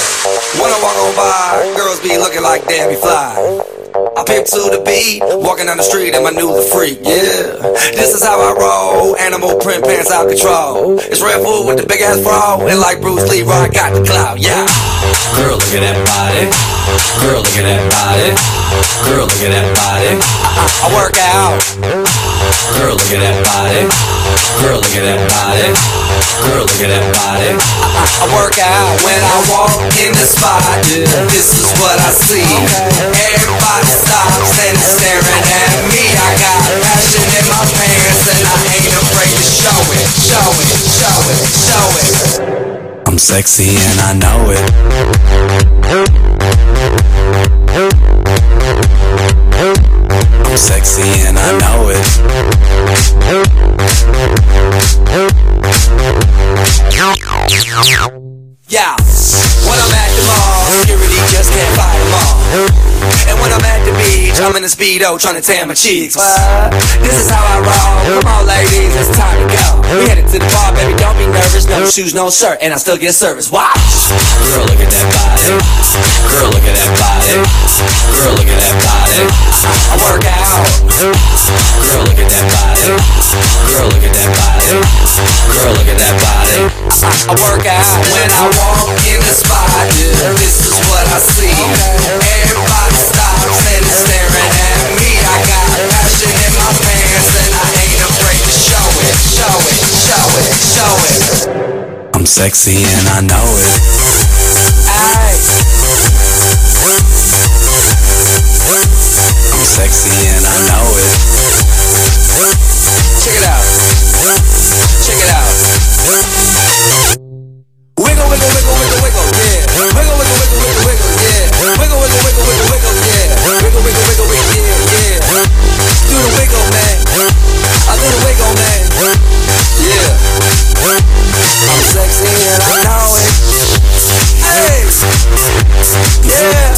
When I walk on by, girls be looking like Debbie Fly. I pimp to the beat, walking down the street in my new freak, yeah. This is how I roll, animal print pants out control. It's Red Bull with the big ass bra, and like Bruce Lee, I got the clout, yeah. Girl, look at that body. Girl, look at that body. Girl, look at that body. I work out. Girl, look at that body. Girl, look at that body. Girl, look at that body. I work out when I walk in the spot. This is what I see. Everybody stops and is staring at me. I got passion in my pants and I ain't afraid to show it. Show it, show it, show it. I'm sexy and I know it. I'm sexy and I know it. Yeah, when I'm at the mall, security just can't fight them all. And when I'm at the beach, I'm in a Speedo trying to tan my cheeks. What? This is how I roll. Come on, ladies, it's time to go. We headed to the bar, baby, don't be nervous. No shoes, no shirt, and I still get service. Watch. Girl, look at that body. Girl, look at that body. Girl, look at that body. I work out. Girl, look at that body. Girl, look at that body. Girl, look at that body. I work out when I walk in the spot. This is what I see. Everybody stops and is staring at me. I got passion in my pants and I ain't afraid to show it. Show it, show it, show it. I'm sexy and I know it. Aye. I'm sexy and I know it. Check it out. Check it out. Wiggle, wiggle, wiggle, wiggle, wiggle, yeah. Wiggle, wiggle, wiggle, wiggle, wiggle, yeah. Wiggle, wiggle, wiggle, wiggle, wiggle, yeah. Wiggle, wiggle, wiggle, wiggle, yeah, yeah. Do the wiggle, man. I do the wiggle, man. Yeah. I'm sexy and I know it. Hey. Yeah.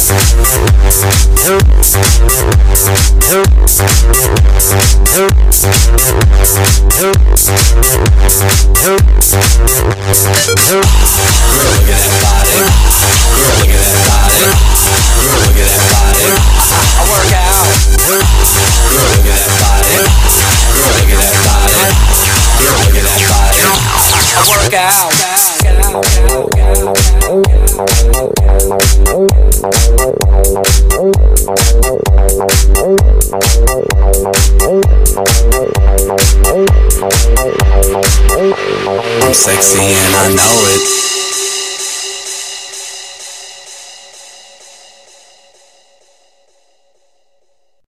Girl, look at that body. Girl, look at that body. Girl, look at that body. I work out. Girl, look at that body. Girl, look at that body. Girl, look at that body. I work out. I'm sexy and I know it.